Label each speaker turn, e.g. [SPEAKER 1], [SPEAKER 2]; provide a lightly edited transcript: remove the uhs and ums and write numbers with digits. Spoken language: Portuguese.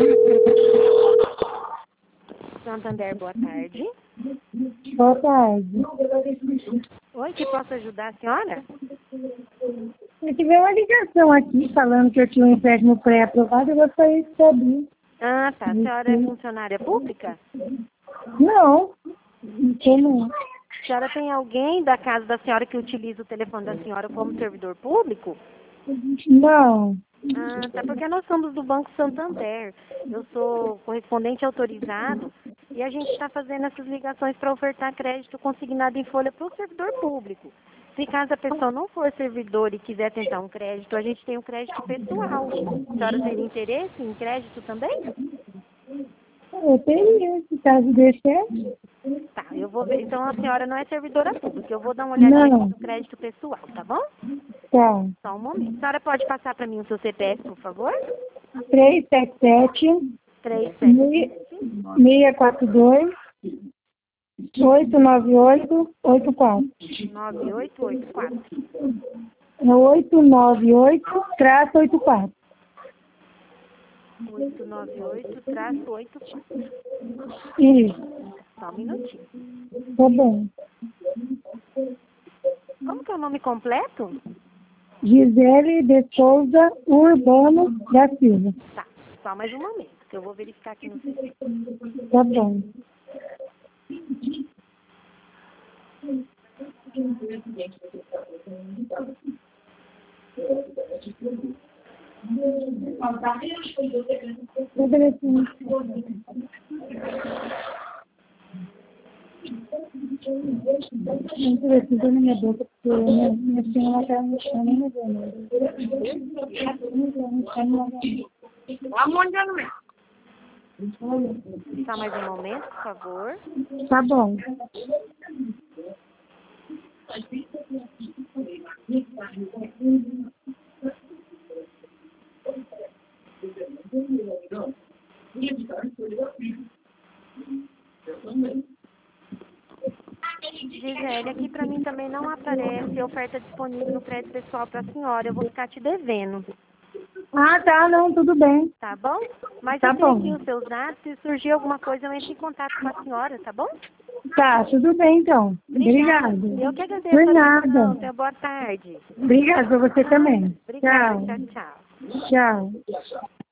[SPEAKER 1] Santander, boa tarde.
[SPEAKER 2] Boa tarde.
[SPEAKER 1] Oi, que posso ajudar a senhora?
[SPEAKER 2] Eu tive uma ligação aqui falando que eu tinha um empréstimo pré-aprovado e eu gostaria de saber.
[SPEAKER 1] Ah, tá. A senhora é funcionária pública?
[SPEAKER 2] Não, não sei não.
[SPEAKER 1] A senhora tem alguém da casa da senhora que utiliza o telefone da senhora como servidor público?
[SPEAKER 2] Não.
[SPEAKER 1] Ah, tá, porque nós somos do Banco Santander. Eu sou correspondente autorizado e a gente está fazendo essas ligações para ofertar crédito consignado em folha para o servidor público. Se caso a pessoa não for servidor e quiser tentar um crédito, a gente tem um crédito pessoal. A senhora teria interesse em crédito também?
[SPEAKER 2] Eu teria, se caso dê certo.
[SPEAKER 1] Tá, eu vou ver. Então a senhora não é servidora pública. Eu vou dar uma olhadinha
[SPEAKER 2] Não.
[SPEAKER 1] aqui no crédito pessoal, tá bom?
[SPEAKER 2] Tá.
[SPEAKER 1] Só um momento. A senhora pode passar para mim o seu CPF, por favor?
[SPEAKER 2] 377
[SPEAKER 1] 377
[SPEAKER 2] 642 898 84.
[SPEAKER 1] 9884.
[SPEAKER 2] É 898-84.
[SPEAKER 1] 898-84.
[SPEAKER 2] Isso,
[SPEAKER 1] Só um minutinho.
[SPEAKER 2] tá bom.
[SPEAKER 1] Como que é o nome completo?
[SPEAKER 2] Gisele de Souza Urbano da Silva.
[SPEAKER 1] Tá, só mais um momento, que eu vou verificar aqui no sistema.
[SPEAKER 2] Tá bom. Não precisa na minha boca, porque minha senhora está no chão, nem me vendo.
[SPEAKER 1] Só mais um momento, por favor.
[SPEAKER 2] Tá bom.
[SPEAKER 1] Gisele, aqui pra mim também não aparece oferta disponível no crédito pessoal pra senhora. Eu vou ficar te devendo,
[SPEAKER 2] Ah, tá, não, tudo bem.
[SPEAKER 1] tá bom? Mas
[SPEAKER 2] Tá
[SPEAKER 1] eu tenho
[SPEAKER 2] bom.
[SPEAKER 1] aqui os seus dados. Se surgir alguma coisa, eu entro em contato com a senhora, tá bom?
[SPEAKER 2] Tá, tudo bem então. Obrigada.
[SPEAKER 1] Eu que agradeço
[SPEAKER 2] Por
[SPEAKER 1] a atenção.
[SPEAKER 2] nada.
[SPEAKER 1] Tenha boa tarde.
[SPEAKER 2] Obrigada pra você também.
[SPEAKER 1] Obrigada.
[SPEAKER 2] Tchau.
[SPEAKER 1] Tchau, tchau.
[SPEAKER 2] Tchau.